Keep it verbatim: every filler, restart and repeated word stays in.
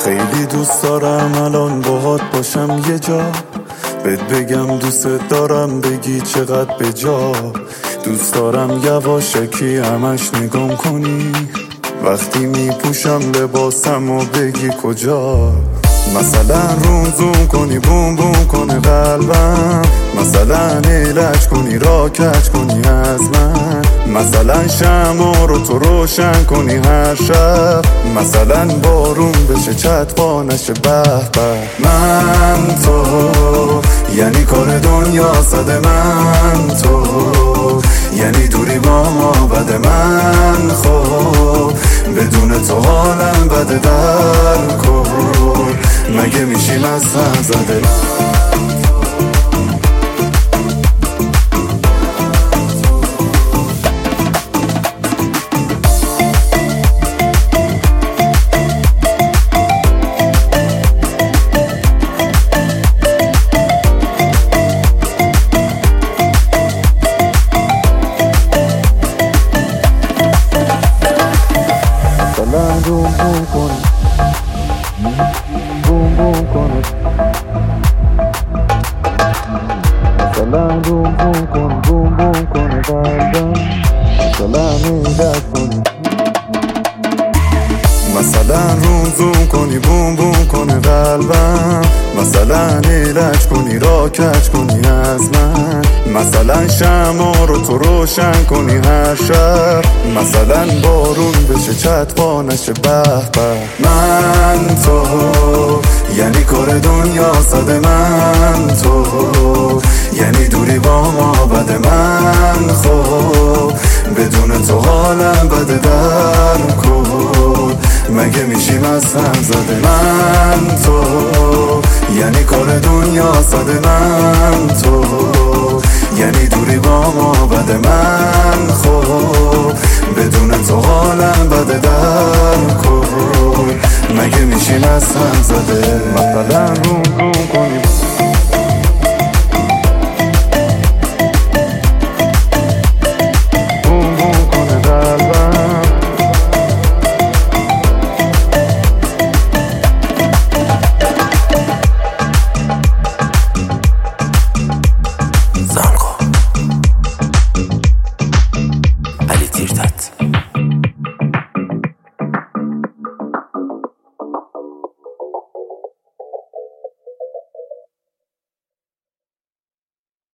خیلی دوست دارم الان باهات باشم یه جا، بهت بگم دوست دارم بگی چقدر به جا. دوست دارم یواشکی همش نگام کنی وقتی میپوشم لباسم و بگی کجا. مثلا روم زوم کنی بوم بوم کنه قلبم، مثلا ایلج کنی را کج کنی از من، مثلا شمع رو تو روشن کنی هر شب، مثلا بارون بشه چتبا نشه به به. من تو یعنی کار دنیا صد من تو، یعنی دوری با ما بد من خب، بدون تو حالم بده در کن، مگه میشیم از هم زده. مثلا بوم بوم کنه بوم بوم کنه، مثلا بوم بوم کنه بوم بوم کنه قلبم، مثلا ایلج کنی، مثلا روم زوم کنی بوم بوم کنه قلبم، مثلا ایلج کنی را کج کنی از من، مثلا شمع رو تو روشن کنی هر شب، مثلا بارون بشه چتبا نشه به به. من تو یعنی کار دنیا صد من تو، یعنی دوری با ما بد من خب، بدون تو حالم بده در کن، مگه میشیم از هم زده. من تو یعنی کار دنیا صد من تو، یعنی دوری با ما بد من خب، بدون تو حالم بده در کن، مگه میشیم از هم زده.